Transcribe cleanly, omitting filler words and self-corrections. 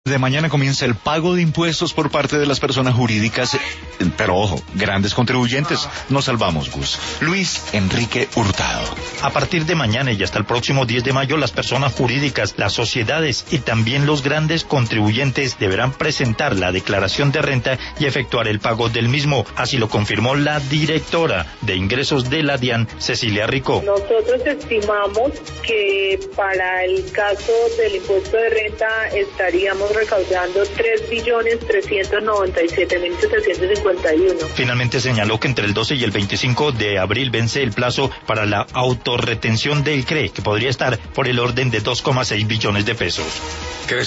De mañana comienza el pago de impuestos por parte de las personas jurídicas, pero ojo, grandes contribuyentes. Nos salvamos, Gus. Luis Enrique Hurtado. A partir de mañana y hasta el próximo 10 de mayo, las personas jurídicas, las sociedades y también los grandes contribuyentes deberán presentar la declaración de renta y efectuar el pago del mismo. Así lo confirmó la directora de ingresos de la DIAN, Cecilia Rico. Nosotros estimamos que para el caso del impuesto de renta estaríamos recaudando 3.397.751. Finalmente señaló que entre el 12 y el 25 de abril vence el plazo para la autorretención del CRE, que podría estar por el orden de 2,6 billones de pesos.